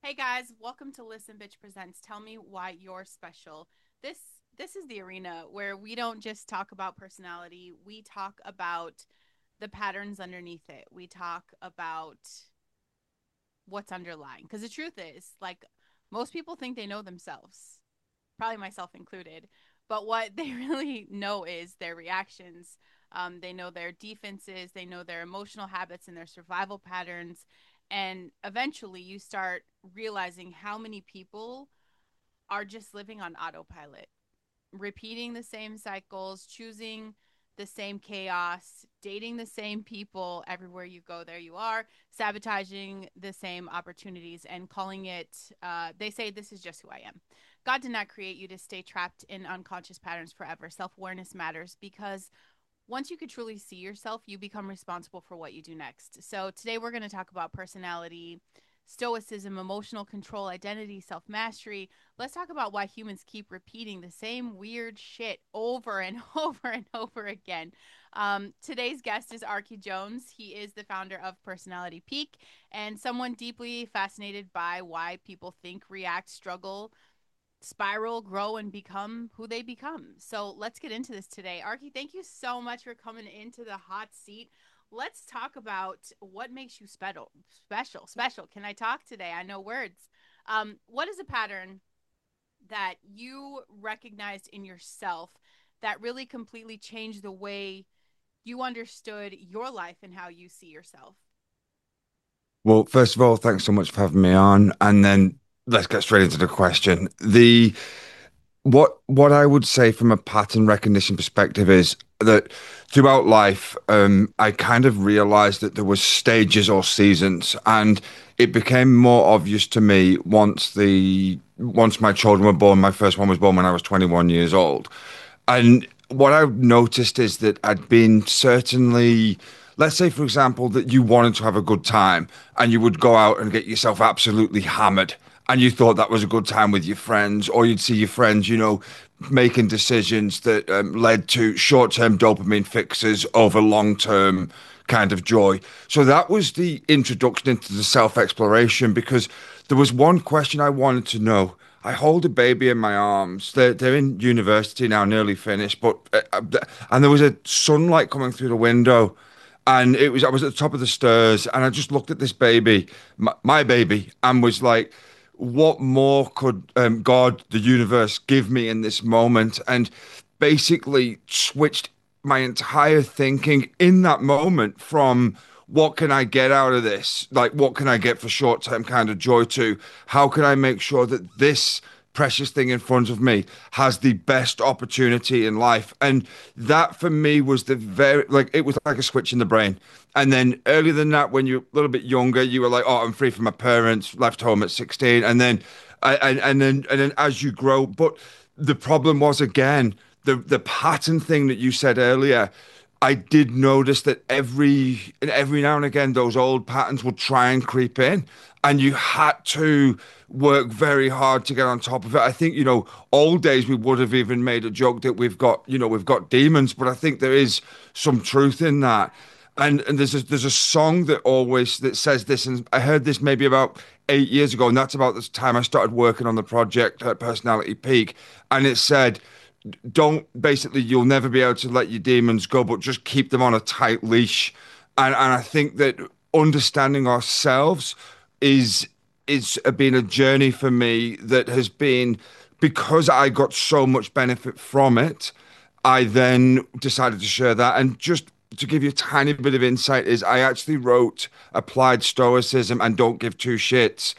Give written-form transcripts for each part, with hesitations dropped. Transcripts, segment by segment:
Hey guys, welcome to Listen Bitch Presents Tell Me Why You're Special. This this is the arena where we don't just talk about personality, we talk about the patterns underneath it. We talk about what's underlying because the truth is, like most people think they know themselves, probably myself included, but what they really know is their reactions. They know their defenses, they know their emotional habits and their survival patterns. And eventually, you start realizing how many people are just living on autopilot, repeating the same cycles, choosing the same chaos, dating the same people everywhere you go, there you are, sabotaging the same opportunities and calling it, they say, this is just who I am. God did not create you to stay trapped in unconscious patterns forever. Self awareness matters because once you could truly see yourself, you become responsible for what you do next. So today we're going to talk about personality, stoicism, emotional control, identity, self mastery. Let's talk about why humans keep repeating the same weird shit over and over and over again. Today's guest is Arkie Jones. He is the founder of Personality Peak and someone deeply fascinated by why people think, react, struggle, spiral, grow, and become who they become. So let's get into this today. Arkie, thank you so much for coming into the hot seat. Let's talk about what makes you special. Can I talk today? I know words. What is a pattern that you recognized in yourself that really completely changed the way you understood your life and how you see yourself? Well, first of all, thanks so much for having me on. And then let's get straight into the question. What I would say from a pattern recognition perspective is that throughout life, I kind of realized that there was stages or seasons, and it became more obvious to me once my children were born. My first one was born when I was 21 years old. And what I've noticed is that I'd been certainly, let's say, for example, that you wanted to have a good time and you would go out and get yourself absolutely hammered. And you thought that was a good time with your friends, or you'd see your friends, making decisions that led to short-term dopamine fixes over long-term kind of joy. So that was the introduction into the self-exploration because there was one question I wanted to know. I hold a baby in my arms. They're in university now, nearly finished, but and there was a sunlight coming through the window, and I was at the top of the stairs, and I just looked at this baby, my baby, and was like, what more could God, the universe, give me in this moment? And basically switched my entire thinking in that moment from what can I get out of this? Like, what can I get for short term kind of joy to how can I make sure that this precious thing in front of me has the best opportunity in life? And that for me was it was like a switch in the brain. And then earlier than that, when you're a little bit younger, you were like, oh, I'm free from my parents, left home at 16. And then as you grow, but the problem was again, the pattern thing that you said earlier. I did notice that every now and again those old patterns would try and creep in, and you had to work very hard to get on top of it. I think, old days we would have even made a joke that we've got demons, but I think there is some truth in that. And there's a song that says this, and I heard this maybe about 8 years ago, and that's about the time I started working on the project at Personality Peak, and it said don't basically you'll never be able to let your demons go, but just keep them on a tight leash. And I think that understanding ourselves is is been a journey for me that has been because I got so much benefit from it. I then decided to share that. And just to give you a tiny bit of insight, is I actually wrote Applied Stoicism and Don't Give Two Shits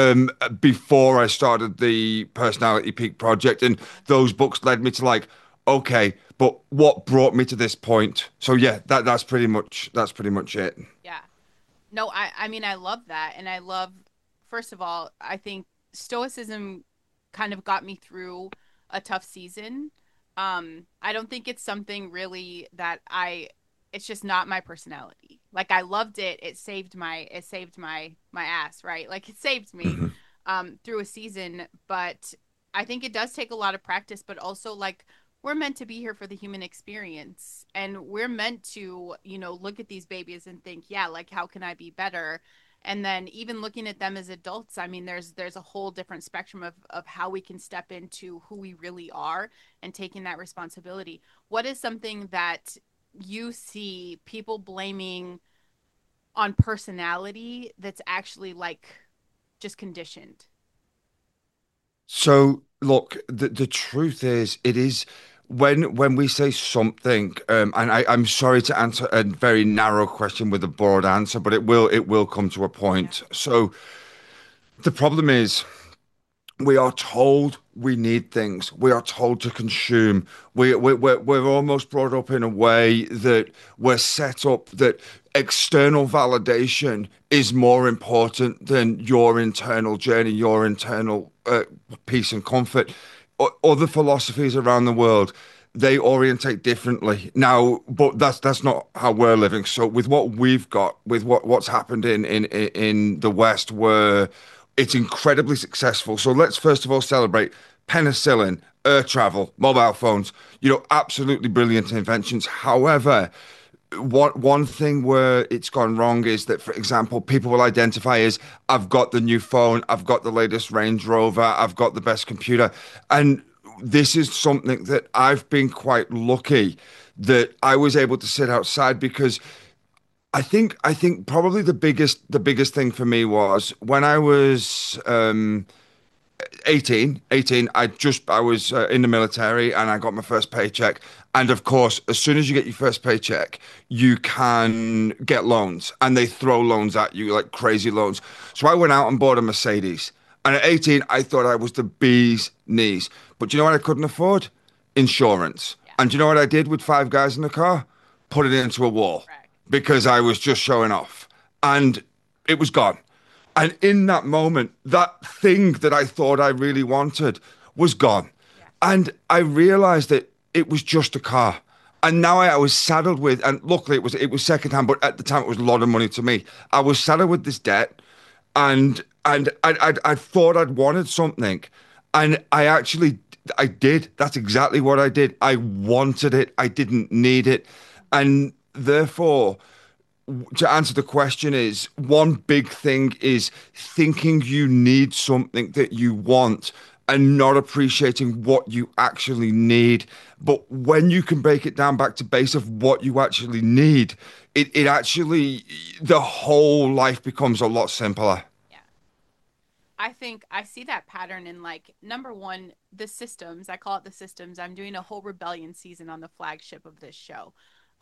before I started the Personality Peak project. And those books led me to like, okay, but what brought me to this point? So yeah, that's pretty much it. Yeah. No, I mean I love that. And I love, first of all, I think stoicism kind of got me through a tough season. I don't think it's something really that I it's just not my personality. Like I loved it. It saved my ass, right? Like it saved me Mhm. through a season, but I think it does take a lot of practice, but also like we're meant to be here for the human experience and we're meant to, look at these babies and think, yeah, like how can I be better? And then even looking at them as adults, I mean, there's a whole different spectrum of how we can step into who we really are and taking that responsibility. What is something that you see people blaming on personality that's actually like just conditioned? So look, the truth is, it is when we say something, and I'm sorry to answer a very narrow question with a broad answer, but it will come to a Yeah. point. So the problem is, we are told we need things. We are told to consume. We're almost brought up in a way that we're set up that external validation is more important than your internal journey, your internal peace and comfort. Other philosophies around the world, they orientate differently now, but that's not how we're living. So with what we've got, with what's happened in the West, where it's incredibly successful. So let's first of all celebrate penicillin, air travel, mobile phones, absolutely brilliant inventions. However, one thing where it's gone wrong is that, for example, people will identify as, I've got the new phone, I've got the latest Range Rover, I've got the best computer. And this is something that I've been quite lucky that I was able to sit outside because I think probably the biggest thing for me was when I was 18, I was in the military and I got my first paycheck. And of course, as soon as you get your first paycheck, you can get loans and they throw loans at you like crazy loans. So I went out and bought a Mercedes. And at 18, I thought I was the bee's knees. But you know what I couldn't afford? Insurance. Yeah. And you know what I did with five guys in the car? Put it into a wall Correct. because I was just showing off. And it was gone. And in that moment, that thing that I thought I really wanted was gone. Yeah. And I realized that it was just a car. And now I was saddled with, and luckily it was secondhand, but at the time it was a lot of money to me. I was saddled with this debt, and I thought I'd wanted something, and I did. That's exactly what I did. I wanted it. I didn't need it, and therefore to answer the question is one big thing is thinking you need something that you want and not appreciating what you actually need. But when you can break it down back to base of what you actually need, it actually, the whole life becomes a lot simpler. Yeah. I think I see that pattern in like number one, the systems. I call it the systems. I'm doing a whole rebellion season on the flagship of this show.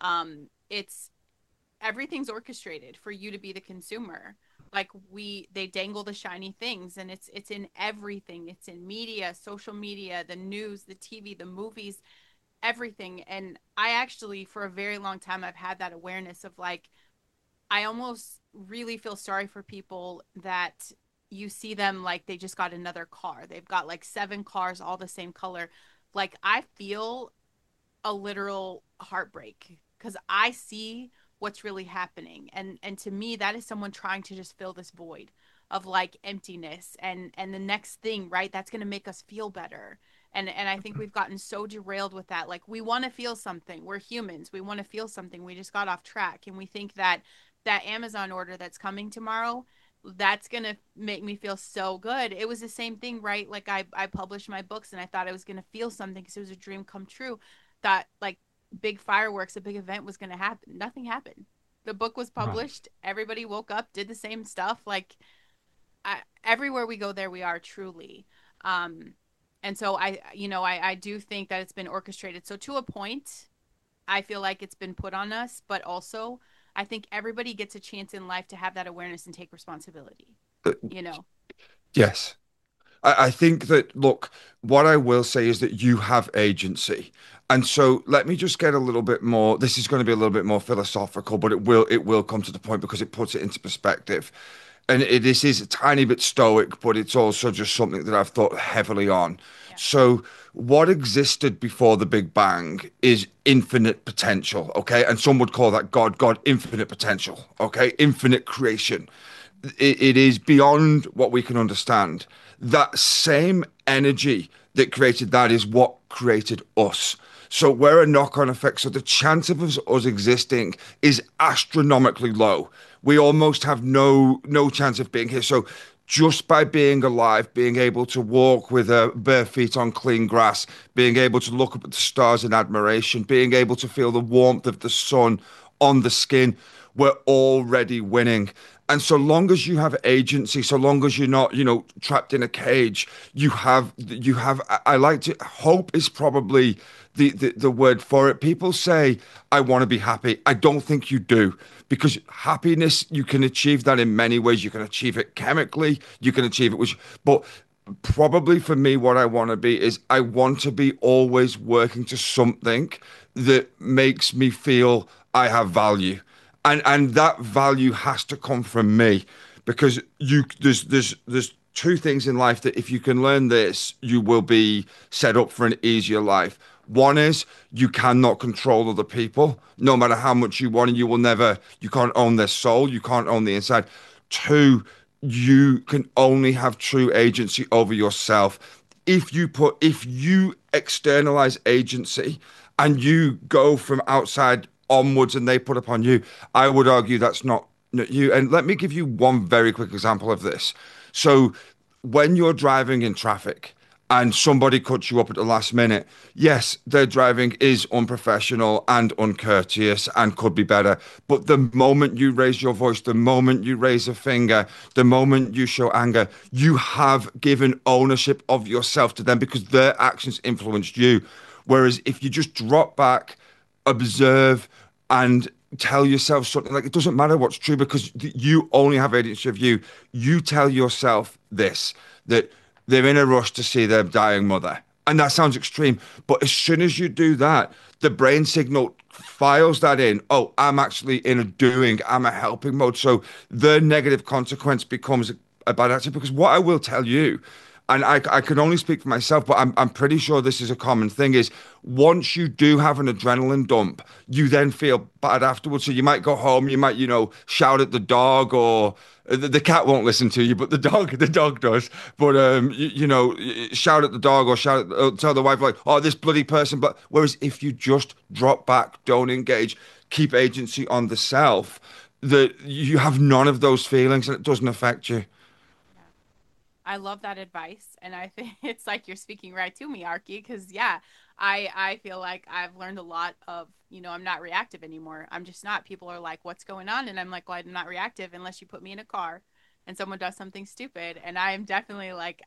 It's everything's orchestrated for you to be the consumer. Like they dangle the shiny things, and it's in everything. It's in media, social media, the news, the TV, the movies, everything. And I actually, for a very long time, I've had that awareness of like, I almost really feel sorry for people that you see them like they just got another car. They've got like seven cars, all the same color. Like I feel a literal heartbreak because I see what's really happening. And to me, that is someone trying to just fill this void of like emptiness and the next thing, right? That's going to make us feel better. And I think we've gotten so derailed with that. Like we want to feel something. We're humans. We want to feel something. We just got off track and we think that that Amazon order that's coming tomorrow, that's going to make me feel so good. It was the same thing, right? Like I published my books and I thought I was going to feel something because it was a dream come true. Thought like big fireworks, a big event was going to happen. Nothing happened. The book was Right. published. Everybody woke up, did the same stuff. Like everywhere we go, there we are truly. Um, and so I do think that it's been orchestrated. So to a point, I feel like it's been put on us, but also I think everybody gets a chance in life to have that awareness and take responsibility. Uh, You know, Yes. I think that, look, what I will say is that you have agency. And so let me just get a little bit more. This is going to be a little bit more philosophical, but it will come to the point because it puts it into perspective. And this is a tiny bit stoic, but it's also just something that I've thought heavily on. yeah, So what existed before the Big Bang is infinite potential, okay? And some would call that God, infinite potential, okay? Infinite creation. It is beyond what we can understand. That same energy that created that is what created us. So we're a knock-on effect. So the chance of us existing is astronomically low. we almost have no chance of being here. So just by being alive, being able to walk with bare feet on clean grass, being able to look up at the stars in admiration, being able to feel the warmth of the sun on the skin, we're already winning. And so long as you have agency, so long as you're not, trapped in a cage, I like to, hope is probably the word for it. People say, I want to be happy. I don't think you do, because happiness, you can achieve that in many ways. You can achieve it chemically, you can achieve it, but probably for me, what I want to be is I want to be always working to something that makes me feel I have value. And that value has to come from me, because there's two things in life that if you can learn this, you will be set up for an easier life. One is you cannot control other people, no matter how much you want, and you can't own their soul, you can't own the inside. Two, you can only have true agency over yourself. If you externalize agency and you go from outside onwards and they put upon you, I would argue that's not you. And let me give you one very quick example of this. So when you're driving in traffic and somebody cuts you up at the last minute, yes, their driving is unprofessional and uncourteous and could be better. But the moment you raise your voice, the moment you raise a finger, the moment you show anger, you have given ownership of yourself to them, because their actions influenced you. Whereas if you just drop back, observe, and tell yourself something, like, it doesn't matter what's true, because you only have agency of you. You tell yourself this, that they're in a rush to see their dying mother. And that sounds extreme, but as soon as you do that, the brain signal files that in. Oh, I'm actually in a doing, I'm a helping mode. So the negative consequence becomes a bad action. Because what I will tell you, and I can only speak for myself, but I'm pretty sure this is a common thing, is once you do have an adrenaline dump, you then feel bad afterwards. So you might go home, you might, shout at the dog, or the cat won't listen to you, but the dog does. But shout at the dog, or tell the wife, like, oh, this bloody person. But whereas if you just drop back, don't engage, keep agency on the self, that you have none of those feelings and it doesn't affect you. Yeah. I love that advice, and I think it's like you're speaking right to me, Arky, because yeah, I feel like I've learned a lot of, I'm not reactive anymore. I'm just not. People are like, "What's going on?" And I'm like, "Well, I'm not reactive unless you put me in a car and someone does something stupid." And I am definitely like,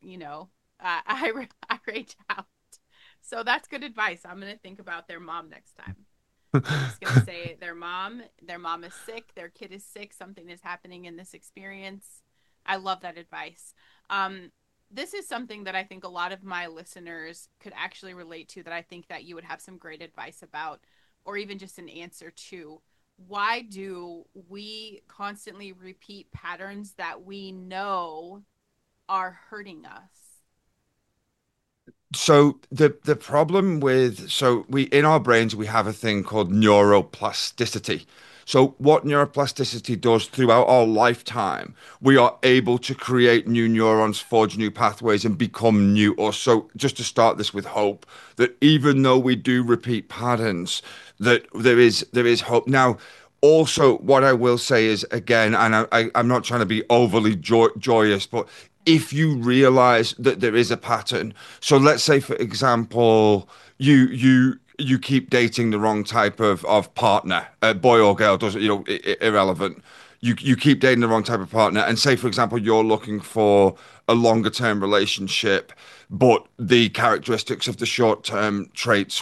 I rage out. So that's good advice. I'm gonna think about their mom next time. I'm just gonna say their mom is sick, their kid is sick, something is happening in this experience. I love that advice. Um, this is something that I think a lot of my listeners could actually relate to, that I think that you would have some great advice about, or even just an answer to. Why do we constantly repeat patterns that we know are hurting us? So the problem with, so we, in our brains, we have a thing called neuroplasticity. So what neuroplasticity does throughout our lifetime, we are able to create new neurons, forge new pathways, and become new us. So just to start this with hope, that even though we do repeat patterns, that there is hope. Now, also, what I will say is, again, and I'm not trying to be overly joyous, but if you realize that there is a pattern, so let's say, for example, you keep dating the wrong type of partner, boy or girl, doesn't, irrelevant. You keep dating the wrong type of partner, and say, for example, you're looking for a longer term relationship, but the characteristics of the short term traits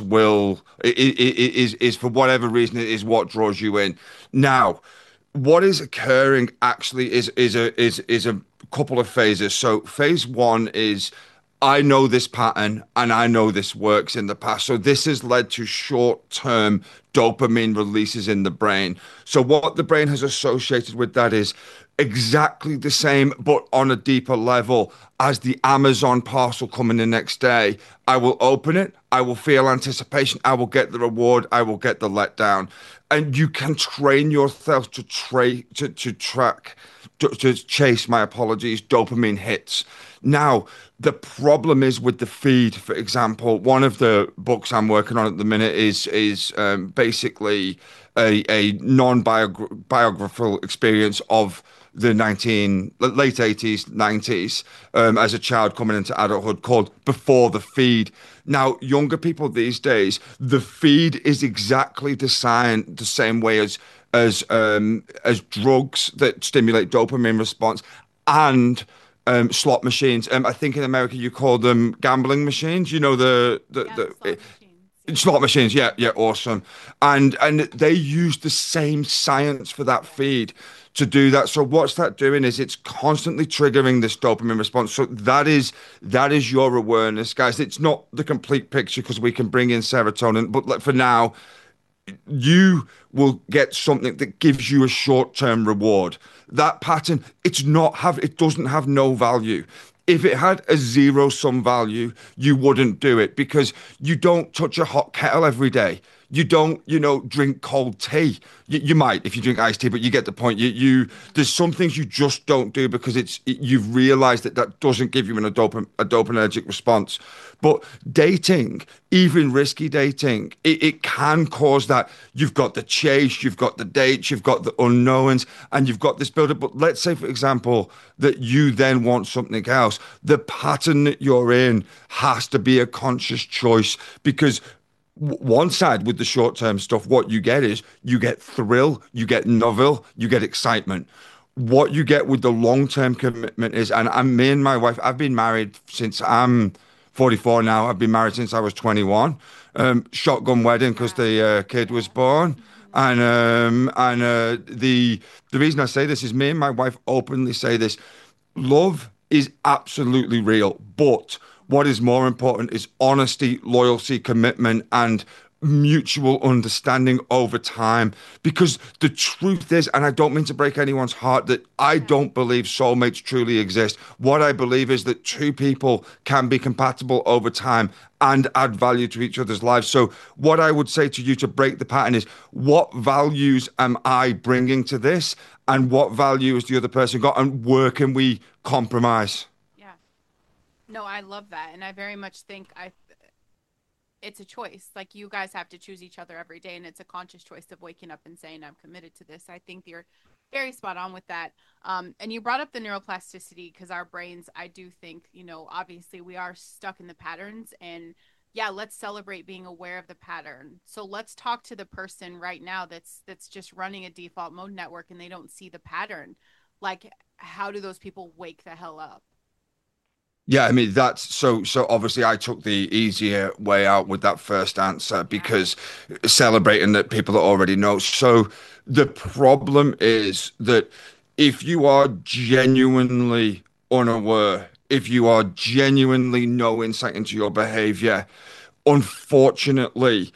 is for whatever reason, it is what draws you in. Now, what is occurring actually is a couple of phases. So phase one is, I know this pattern and I know this works in the past. So this has led to short-term dopamine releases in the brain. So what the brain has associated with that is exactly the same, but on a deeper level, as the Amazon parcel coming the next day. I will open it, I will feel anticipation. I will get the reward. I will get the letdown. And you can train yourself to track, to chase, my apologies, dopamine hits. Now, the problem is with the feed. For example, one of the books I'm working on at the minute is basically a non-biographical experience of the late 80s, 90s, as a child coming into adulthood, called Before the Feed. Now, younger people these days, the feed is exactly designed the same way as drugs that stimulate dopamine response and slot machines. I think in America you call them gambling machines. You know Yeah, the slot machines. Yeah. slot machines. Yeah, yeah, awesome. And they use the same science for that Yeah. feed to do that. So what's that doing is it's constantly triggering this dopamine response. So that is your awareness, guys. It's not the complete picture because we can bring in serotonin, but like for now, you will get something that gives you a short-term reward. That pattern, it doesn't have no value. If it had a zero-sum value, you wouldn't do it because you don't touch a hot kettle every day. You don't, drink cold tea. You might if you drink iced tea, but you get the point. There's some things you just don't do because you've realized that doesn't give you a dopaminergic response. But dating, even risky dating, it can cause that. You've got the chase, you've got the dates, you've got the unknowns, and you've got this build-up. But let's say, for example, that you then want something else. The pattern that you're in has to be a conscious choice because one side with the short-term stuff, what you get is you get thrill, you get novel, you get excitement. What you get with the long-term commitment is, and me and my wife, I've been married since I'm 44 now. I've been married since I was 21. Shotgun wedding because Wow. the kid was Yeah. born. Hmm. And the reason I say this is me and my wife openly say this. Love is absolutely real, but what is more important is honesty, loyalty, commitment, and mutual understanding over time. Because the truth is, and I don't mean to break anyone's heart, that I Yeah. don't believe soulmates truly exist. What I believe is that two people can be compatible over time and add value to each other's lives. So, what I would say to you to break the pattern is what values am I bringing to this? And what value has the other person got? And where can we compromise? Yeah. No, I love that. And I very much think it's a choice. Like you guys have to choose each other every day and it's a conscious choice of waking up and saying I'm committed to this. I think you're very spot on with that. And you brought up the neuroplasticity because our brains, I do think, obviously we are stuck in the patterns and yeah, let's celebrate being aware of the pattern. So let's talk to the person right now that's just running a default mode network and they don't see the pattern. Like how do those people wake the hell up? Yeah, I mean that's so obviously I took the easier way out with that first answer Yeah. because celebrating that people already know. So the problem is that if you are genuinely unaware, if you are genuinely no insight into your behavior, unfortunately,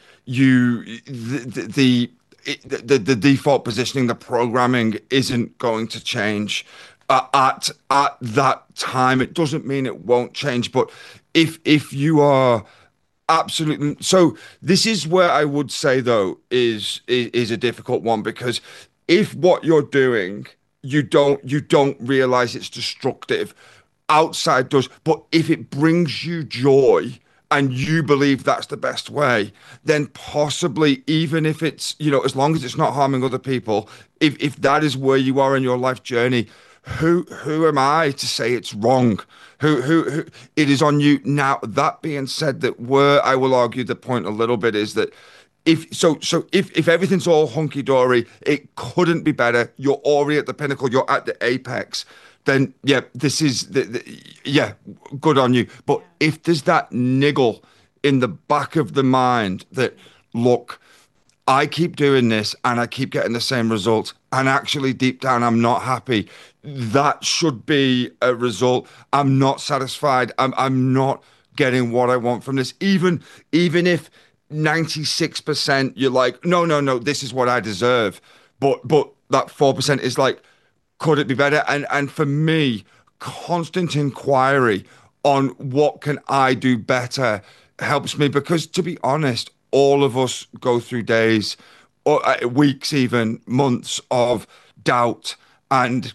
the default positioning, the programming isn't going to change at that time. It doesn't mean it won't change, but if you are absolutely so, this is where I would say though is a difficult one because if what you're doing you don't realize it's destructive, outside does, but if it brings you joy and you believe that's the best way, then possibly, even if it's, as long as it's not harming other people, if that is where you are in your life journey, who am I to say it's wrong? Who it is on you. Now, that being said, that where I will argue the point a little bit is that if everything's all hunky dory, it couldn't be better. You're already at the pinnacle. You're at the apex. Then yeah, this is yeah, good on you. But Yeah. if there's that niggle in the back of the mind that look, I keep doing this and I keep getting the same results, and actually deep down I'm not happy. That should be a result. I'm not satisfied. I'm not getting what I want from this. Even if 96% you're like, no, no, no, this is what I deserve. But that 4% is like, could it be better? And for me, constant inquiry on what can I do better helps me because, to be honest, all of us go through days or weeks, even months of doubt and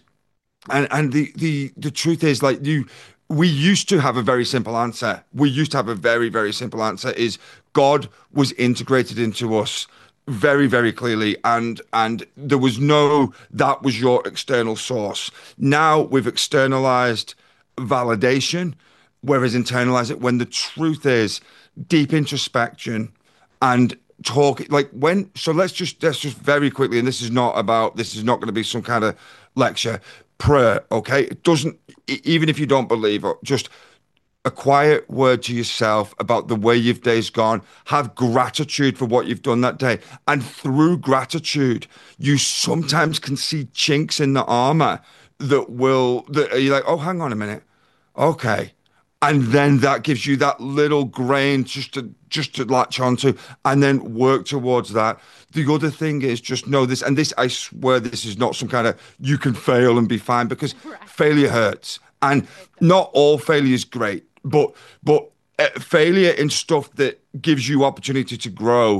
the truth is, like, we used to have a very simple answer. We used to have a very, very simple answer is God was integrated into us very, very clearly, and there was no that was your external source. Now we've externalized validation, whereas internalized it when the truth is deep introspection and talk like when so let's just very quickly, and this is not going to be some kind of lecture. Prayer, okay, it doesn't even if you don't believe it, just a quiet word to yourself about the way your day's gone. Have gratitude for what you've done that day, and through gratitude you sometimes can see chinks in the armor that you're like, oh, hang on a minute, okay, and then that gives you that little grain just to latch onto and then work towards that. The other thing is just know this, and this I swear this is not some kind of you can fail and be fine because Right. failure hurts, and It does. not all failure is great, but failure in stuff that gives you opportunity to grow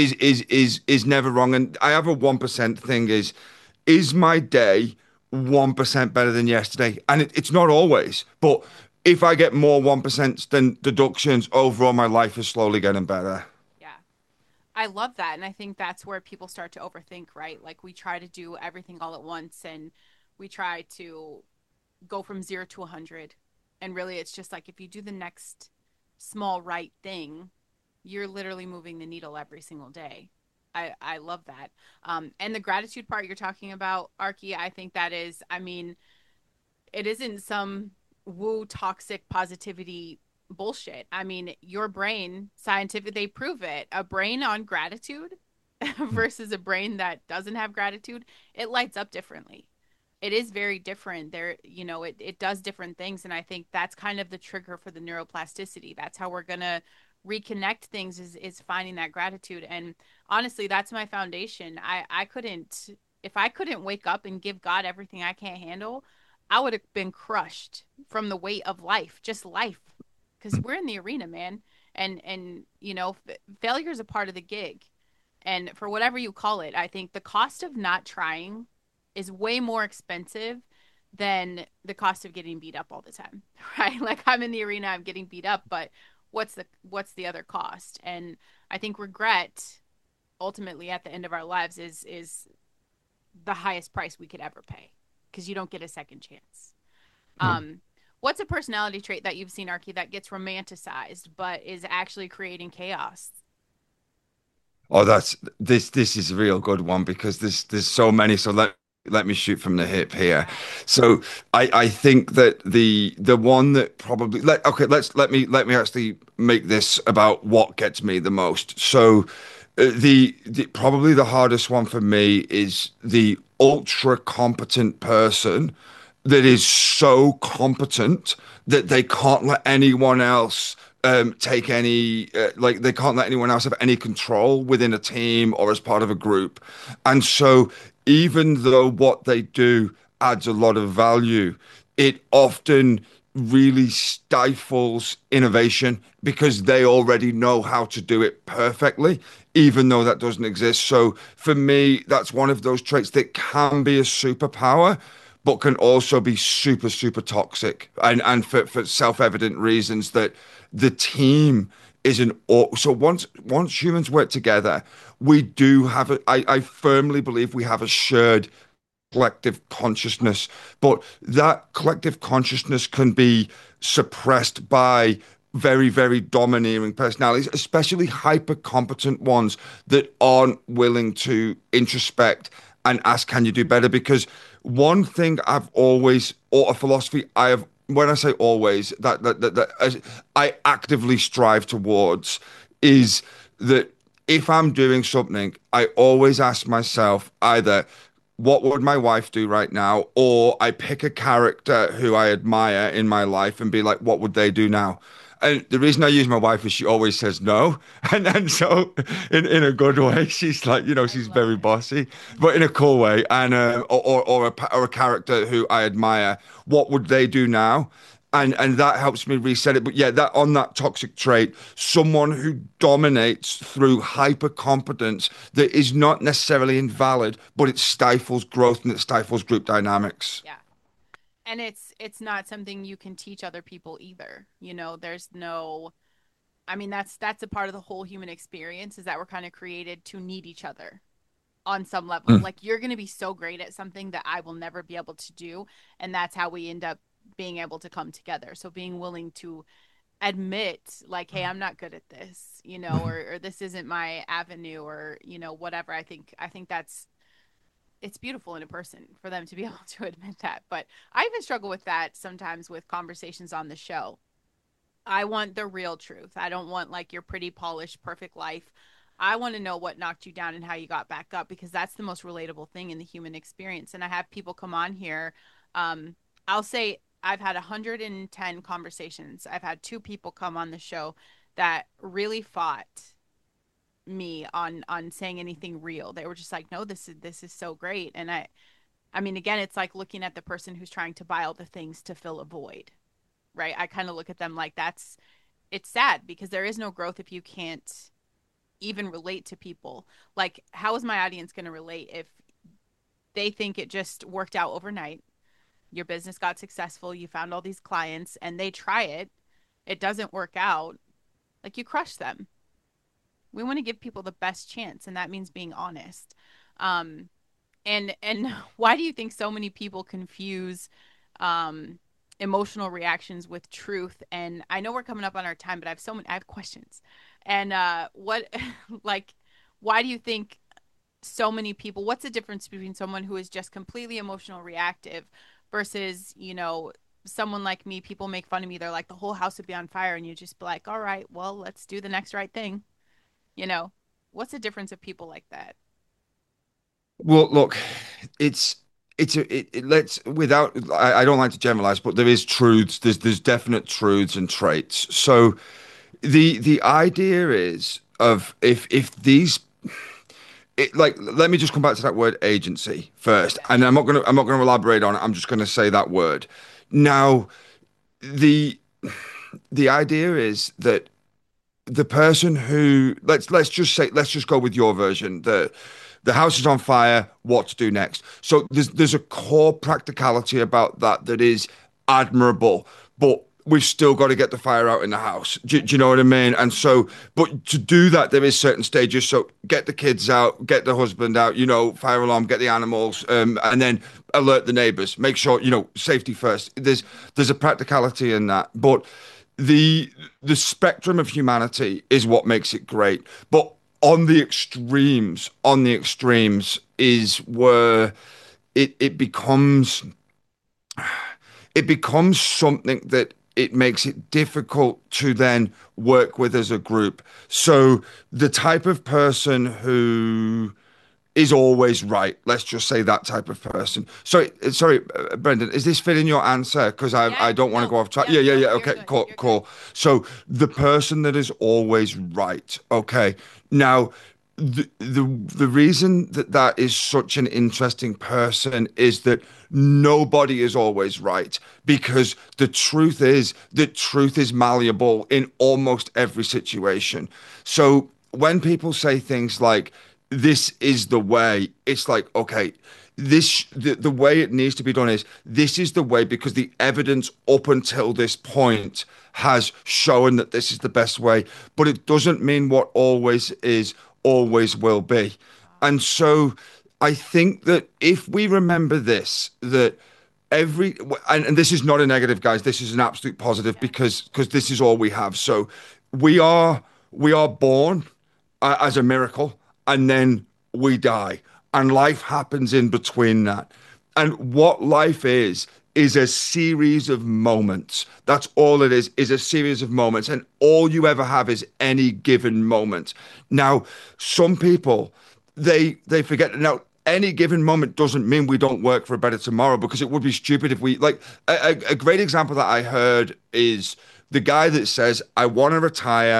is never wrong. And I have a 1% thing is my day 1% better than yesterday? And it's not always, but if I get more 1% than deductions, overall, my life is slowly getting better. Yeah. I love that. And I think that's where people start to overthink, right? Like we try to do everything all at once and we try to go from 0 to 100. And really, it's just like if you do the next small right thing, you're literally moving the needle every single day. I love that. And the gratitude part you're talking about, Arky, I think that is, I mean, it isn't some woo toxic positivity bullshit. I mean, your brain, scientific, they prove it. A brain on gratitude versus a brain that doesn't have gratitude, it lights up differently. It is very different. There, it does different things. And I think that's kind of the trigger for the neuroplasticity. That's how we're gonna reconnect things is finding that gratitude. And honestly, that's my foundation. I couldn't if I couldn't wake up and give God everything I can't handle, I would have been crushed from the weight of life, just life. Because we're in the arena, man. And failure is a part of the gig. And for whatever you call it, I think the cost of not trying is way more expensive than the cost of getting beat up all the time. Right? Like I'm in the arena, I'm getting beat up, but what's the other cost? And I think regret ultimately at the end of our lives is the highest price we could ever pay because you don't get a second chance. No. What's a personality trait that you've seen, Archie, that gets romanticized but is actually creating chaos? Oh, that's this is a real good one because there's so many. So let me shoot from the hip here. Yeah. So I think that the one that probably let me actually make this about what gets me the most. So the probably the hardest one for me is the ultra competent person that is so competent that they can't let anyone else take any like they can't let anyone else have any control within a team or as part of a group. And so even though what they do adds a lot of value, it often really stifles innovation because they already know how to do it perfectly, even though that doesn't exist. So for me, that's one of those traits that can be a superpower, but can also be super, super toxic. And for self-evident reasons that the team is an so once humans work together, we do have I firmly believe we have a shared collective consciousness, but that collective consciousness can be suppressed by very, very domineering personalities, especially hyper competent ones that aren't willing to introspect and ask, can you do better? Because one thing I've always, or a philosophy I have, when I say always, that I actively strive towards is that if I'm doing something, I always ask myself either, what would my wife do right now? Or I pick a character who I admire in my life and be like, what would they do now? And the reason I use my wife is she always says no. And so in a good way, she's like, I she's love very it. bossy, but in a cool way. And or a character who I admire, what would they do now? and that helps me reset it. But yeah, that on that toxic trait, someone who dominates through hyper competence that is not necessarily invalid, but it stifles growth and it stifles group dynamics. Yeah. And it's not something you can teach other people either. You know, there's no, I mean, that's a part of the whole human experience, is that we're kind of created to need each other on some level. Mm. Like, you're going to be so great at something that I will never be able to do, and that's how we end up being able to come together. So being willing to admit, like, hey, I'm not good at this, you know, or this isn't my avenue, or, you know, whatever. I think that's, it's beautiful in a person for them to be able to admit that. But I even struggle with that sometimes with conversations on the show. I want the real truth. I don't want like your pretty polished perfect life. I want to know what knocked you down and how you got back up, because that's the most relatable thing in the human experience. And I have people come on here. I'll say I've had 110 conversations. I've had two people come on the show that really fought me on saying anything real. They were just like, no, this is so great. And I mean, again, it's like looking at the person who's trying to buy all the things to fill a void, right? I kind of look at them like that's, it's sad because there is no growth if you can't even relate to people. Like, how is my audience going to relate if they think it just worked out overnight? Your business got successful, you found all these clients, and they try it, it doesn't work out. Like, you crush them. We want to give people the best chance, and that means being honest. Um, and why do you think so many people confuse um, emotional reactions with truth? And I know we're coming up on our time, but I have questions. And what like, why do you think so many people, what's the difference between someone who is just completely emotional reactive versus, you know, someone like me? People make fun of me, they're like, the whole house would be on fire, and you just be like, all right, well, let's do the next right thing, you know. What's the difference of people like that? Well, look, it's let's without I don't like to generalize, but there is truths. There's definite truths and traits. So the idea is of if these like let me just come back to that word agency first, Okay. and I'm not gonna elaborate on it. I'm just gonna say that word. Now, the the idea is that the person who let's just go with your version. The house is on fire. What to do next? So there's a core practicality about that that is admirable, but we've still got to get the fire out in the house. Do you know what I mean? And so, but to do that, there is certain stages. So get the kids out, get the husband out. You know, fire alarm, get the animals, and then alert the neighbors. Make sure you know safety first. There's a practicality in that, but the the spectrum of humanity is what makes it great. But on the extremes is where it becomes something that it makes it difficult to then work with as a group. So the type of person who is always right. Let's just say that type of person. Sorry, Brendan, is this fit in your answer? Because Yeah, I don't want to no, go off track. yeah, Yeah, yeah, no, yeah. you're Okay, good. cool, You're good. cool. So the person that is always right. Okay. Now, the reason that that is such an interesting person is that nobody is always right because the truth is that truth is malleable in almost every situation. So when people say things like this is the way, it's like, okay, the way it needs to be done is this is the way because the evidence up until this point has shown that this is the best way, but it doesn't mean what always is always will be. And so I think that if we remember this, that every and this is not a negative, guys, this is an absolute positive Yeah. because this is all we have. So we are we are born as a miracle, and then we die, and life happens in between that. And what life is a series of moments. That's all it is a series of moments, and all you ever have is any given moment. Now, some people they forget. Now, any given moment doesn't mean we don't work for a better tomorrow because it would be stupid if we like a great example that I heard is the guy that says, I want to retire.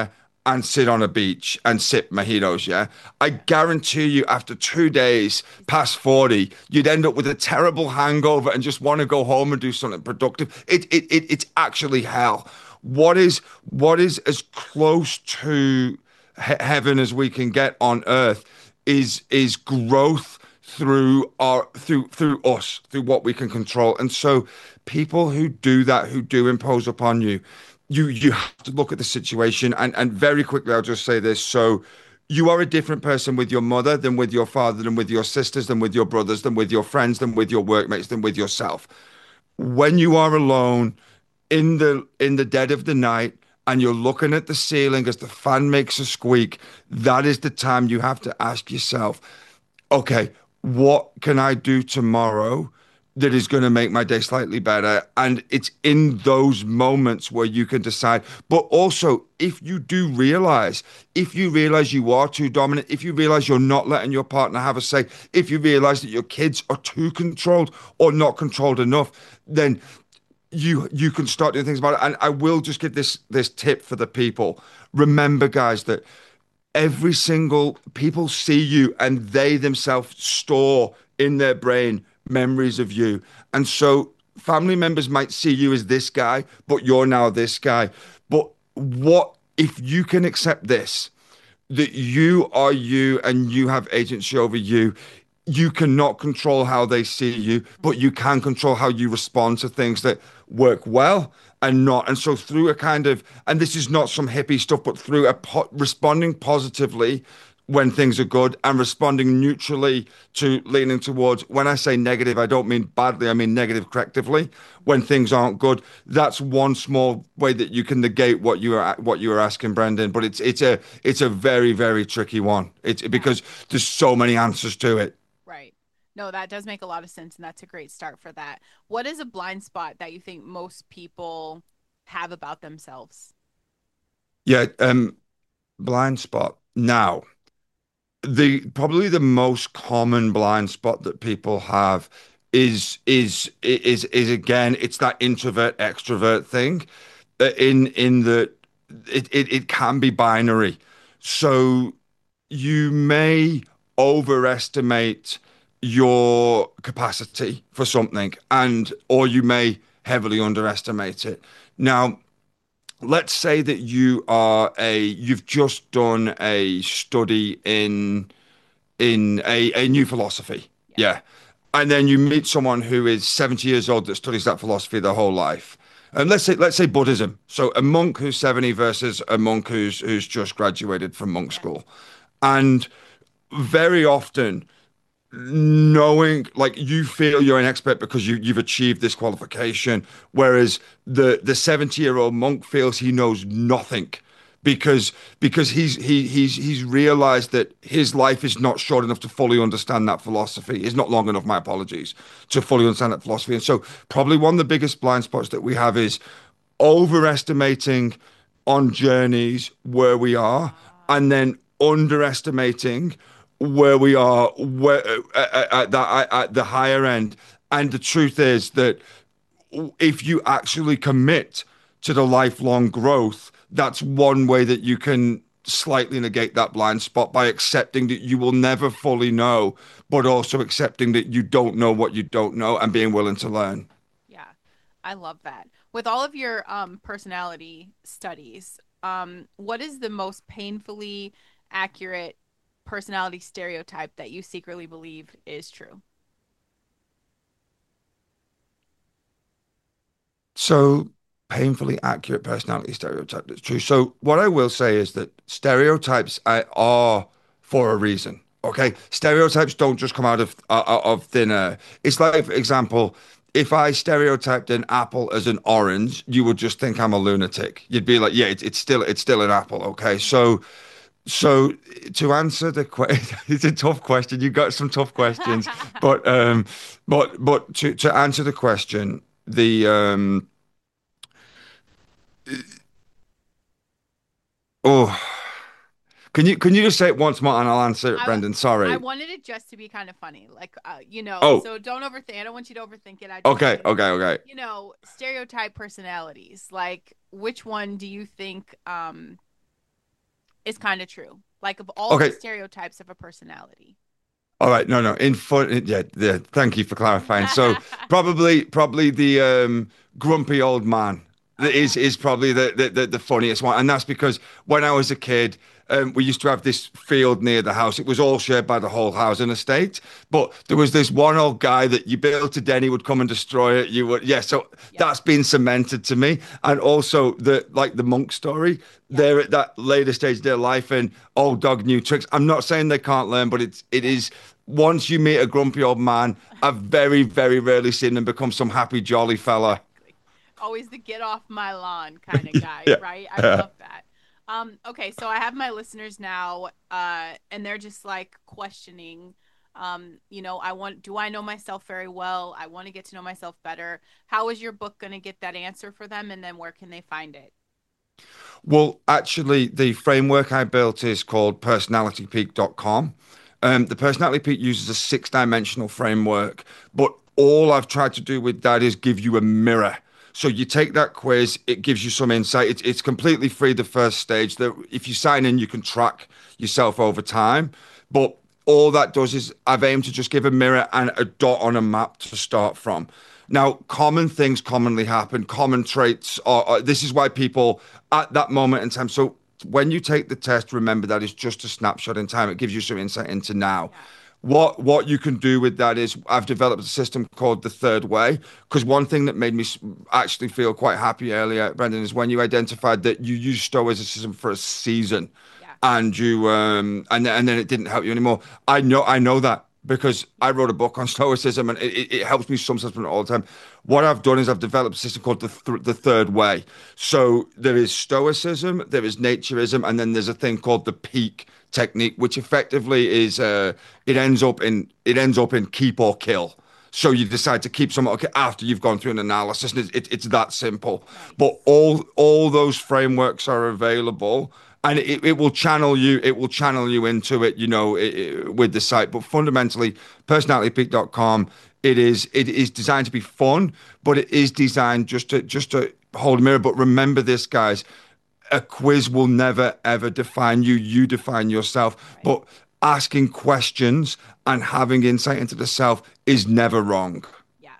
and sit on a beach and sip mojitos, yeah? I Yeah. guarantee you after 2 days past 40, you'd end up with a terrible hangover and just want to go home and do something productive. It's actually hell. What is as close to heaven as we can get on earth is growth through us, through what we can control. And so people who do that, who do impose upon you, you have to look at the situation. And very quickly I'll just say this. So you are a different person with your mother than with your father, than with your sisters, than with your brothers, than with your friends, than with your workmates, than with yourself. When you are alone in the dead of the night and you're looking at the ceiling as the fan makes a squeak, that is the time you have to ask yourself, okay, what can I do tomorrow that is going to make my day slightly better? And it's in those moments where you can decide. But also, if you realize you are too dominant, if you realize you're not letting your partner have a say, if you realize that your kids are too controlled or not controlled enough, then you can start doing things about it. And I will just give this tip for the people. Remember, guys, that every single people see you and they themselves store in their brain memories of you. And so family members might see you as this guy, but you're now this guy. But what if you can accept this? That you are you and you have agency over you. You cannot control how they see you, but you can control how you respond to things that work well and not. And so through a kind of, and this is not some hippie stuff, but through responding positively when things are good and responding neutrally to leaning towards, when I say negative, I don't mean badly, I mean negative correctively when things aren't good. That's one small way that you can negate what you were asking, Brendan. But it's a very, very tricky one. It's Yeah. because there's so many answers to it. Right. No, that does make a lot of sense, and that's a great start for that. What is a blind spot that you think most people have about themselves? Yeah, blind spot. Now, the probably the most common blind spot that people have is again, it's that introvert extrovert thing. In the it can be binary. So you may overestimate your capacity for something, and or you may heavily underestimate it. Now, let's say that you've just done a study in a new philosophy. Yeah. Yeah. And then you meet someone who is 70 years old that studies that philosophy their whole life. And let's say Buddhism. So a monk who's 70 versus a monk who's just graduated from monk Yeah. school. And very often knowing like you feel you're an expert because you've achieved this qualification, whereas the 70-year-old monk feels he knows nothing because he's realized that his life is not short enough to fully understand that philosophy. It's not long enough, my apologies, to fully understand that philosophy. And so probably one of the biggest blind spots that we have is overestimating on journeys where we are Ah, and then underestimating where we are at the higher end. And the truth is that if you actually commit to the lifelong growth, that's one way that you can slightly negate that blind spot by accepting that you will never fully know, but also accepting that you don't know what you don't know and being willing to learn. yeah. I love that. With all of your personality studies, what is the most painfully accurate personality stereotype that you secretly believe is true? So painfully accurate personality stereotype that's true. So what I will say is that stereotypes are for a reason. Okay, stereotypes don't just come out of thin air. It's like, for example, if I stereotyped an apple as an orange, you would just think I'm a lunatic. You'd be like, yeah, it's still an apple. Okay, so to answer the question, it's a tough question. You got some tough questions, but to answer the question, the oh, can you just say it once more and I'll answer it, I Brendan? I Sorry. wanted it just to be kind of funny, like Oh, so don't overthink. I don't want you to overthink it. I just okay, mean, okay, okay. stereotype personalities. Like, which one do you think is kind of true. Like of all the Okay. stereotypes of a personality. All right. No, no. In fun. Yeah. Yeah. Thank you for clarifying. So probably the grumpy old man Oh yeah. is probably the funniest one, and that's because when I was a kid. We used to have this field near the house. It was all shared by the whole housing estate, but there was this one old guy that you built a den, he would come and destroy it. You would, yeah. So Yep. that's been cemented to me, and also the monk story. Yeah. They're at that later stage of their life, and old dog new tricks. I'm not saying they can't learn, but it Yeah. is once you meet a grumpy old man, I've very, very rarely seen them become some happy, jolly fella. Exactly. Always the get off my lawn kind of guy, Yeah. right? I love that. Okay, so I have my listeners now, and they're just like questioning, do I know myself very well? I want to get to know myself better. How is your book going to get that answer for them? And then where can they find it? Well, actually, the framework I built is called personalitypeak.com. The Personality Peak uses a six-dimensional framework, but all I've tried to do with that is give you a mirror. So you take that quiz, it gives you some insight. It's completely free the first stage. That if you sign in, you can track yourself over time. But all that does is I've aimed to just give a mirror and a dot on a map to start from. Now, common things commonly happen, common traits this is why people at that moment in time. So when you take the test, remember that it's just a snapshot in time. It gives you some insight into now. Yeah. What you can do with that is I've developed a system called the third way. Because one thing that made me actually feel quite happy earlier, Brendan, is when you identified that you used stoicism for a season, Yeah. and you and then it didn't help you anymore. I know that because I wrote a book on stoicism, and it helps me sometimes all the time. What I've done is I've developed a system called the third way. So there is stoicism, there is naturism, and then there's a thing called the peak technique, which effectively is it ends up in keep or kill. So you decide to keep someone okay after you've gone through an analysis, and it's that simple. But Nice. all those frameworks are available, and it will channel you. It will channel you into it, with the site. But fundamentally, personalitypeak.com. It is designed to be fun, but it is designed just to hold a mirror. But remember this, guys, a quiz will never ever define you. You define yourself. Right. But asking questions and having insight into the self is never wrong. Yeah.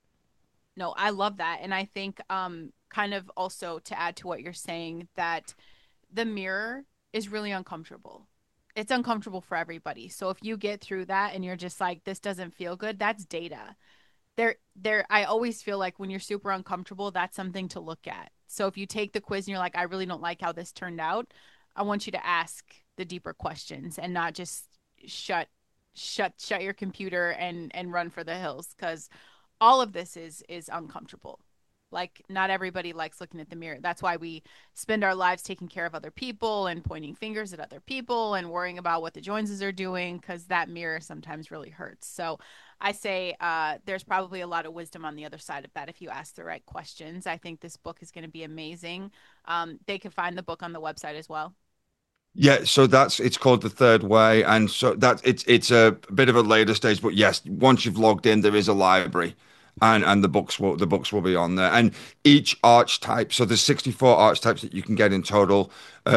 No, I love that. And I think kind of also to add to what you're saying that the mirror is really uncomfortable. It's uncomfortable for everybody. So if you get through that and you're just like this doesn't feel good, that's data. There I always feel like when you're super uncomfortable, that's something to look at. So if you take the quiz and you're like I really don't like how this turned out, I want you to ask the deeper questions and not just shut shut your computer and run for the hills cuz all of this is uncomfortable. Like not everybody likes looking at the mirror. That's why we spend our lives taking care of other people and pointing fingers at other people and worrying about what the Joneses are doing because that mirror sometimes really hurts. So I say there's probably a lot of wisdom on the other side of that if you ask the right questions. I think this book is going to be amazing. They can find the book on the website as well. Yeah, so it's called the third way, and so that it's a bit of a later stage, but yes, once you've logged in, there is a library, and the books will be on there, and each archetype. So there's 64 archetypes that you can get in total,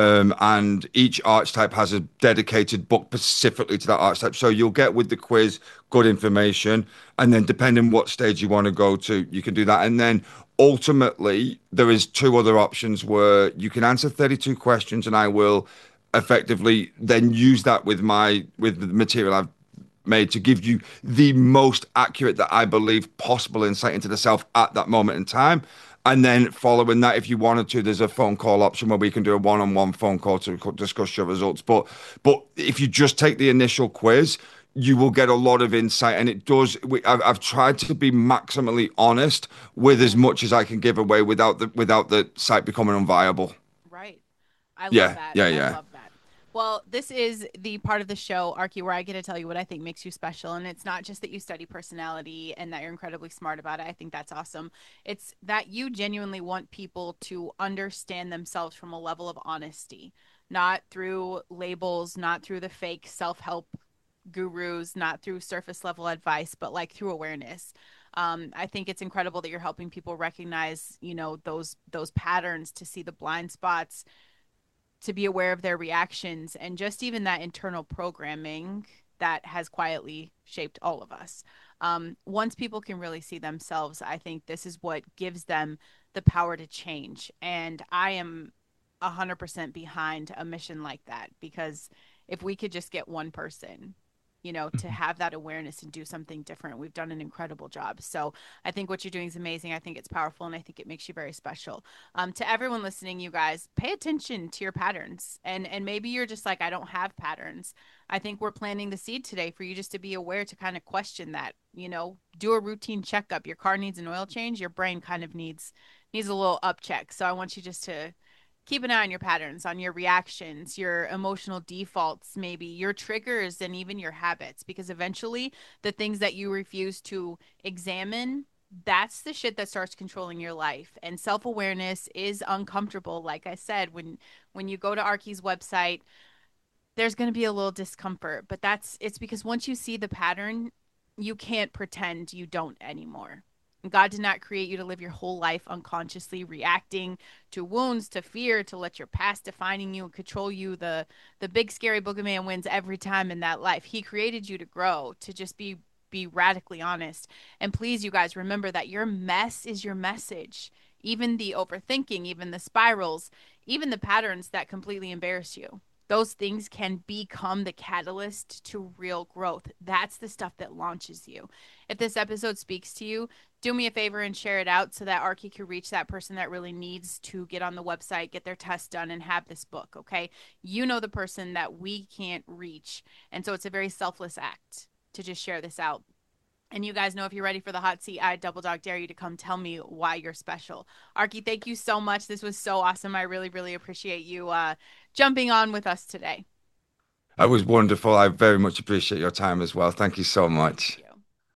and each archetype has a dedicated book specifically to that archetype. So you'll get with the quiz good information, and then depending what stage you want to go to, you can do that, and then ultimately there is two other options where you can answer 32 questions, and I will effectively then use that with the material I've made to give you the most accurate that I believe possible insight into the self at that moment in time. And then following that, if you wanted to, there's a phone call option where we can do a one-on-one phone call to discuss your results. But if you just take the initial quiz, you will get a lot of insight, and it does. I've tried to be maximally honest with as much as I can give away without the site becoming unviable. Right. I love Yeah, that. yeah, I yeah. love that. Well, this is the part of the show, Arky, where I get to tell you what I think makes you special. And it's not just that you study personality and that you're incredibly smart about it. I think that's awesome. It's that you genuinely want people to understand themselves from a level of honesty, not through labels, not through the fake self help gurus, not through surface level advice, but like through awareness. I think it's incredible that you're helping people recognize, those patterns to see the blind spots to be aware of their reactions and just even that internal programming that has quietly shaped all of us. Once people can really see themselves, I think this is what gives them the power to change. And I am 100% behind a mission like that because if we could just get one person, to have that awareness and do something different, we've done an incredible job. So I think what you're doing is amazing. I think it's powerful and I think it makes you very special. To everyone listening, you guys, pay attention to your patterns. And maybe you're just like, I don't have patterns. I think we're planting the seed today for you just to be aware to kind of question that, do a routine checkup. Your car needs an oil change, your brain kind of needs a little up check. So I want you just to keep an eye on your patterns, on your reactions, your emotional defaults, maybe your triggers, and even your habits, because eventually the things that you refuse to examine, that's the shit that starts controlling your life. And self-awareness is uncomfortable. Like I said, when you go to Arky's website, there's going to be a little discomfort, but it's because once you see the pattern, you can't pretend you don't anymore. God did not create you to live your whole life unconsciously reacting to wounds, to fear, to let your past defining you and control you. The big scary boogeyman wins every time in that life. He created you to grow, to just be radically honest. And please, you guys, remember that your mess is your message. Even the overthinking, even the spirals, even the patterns that completely embarrass you, those things can become the catalyst to real growth. That's the stuff that launches you. If this episode speaks to you, do me a favor and share it out so that Arky can reach that person that really needs to get on the website, get their test done, and have this book, okay? You know the person that we can't reach. And so it's a very selfless act to just share this out. And you guys know if you're ready for the hot seat, I double dog dare you to come tell me why you're special. Arky, thank you so much. This was so awesome. I really, really appreciate you jumping on with us today. That was wonderful. I very much appreciate your time as well. Thank you so Thank much. you.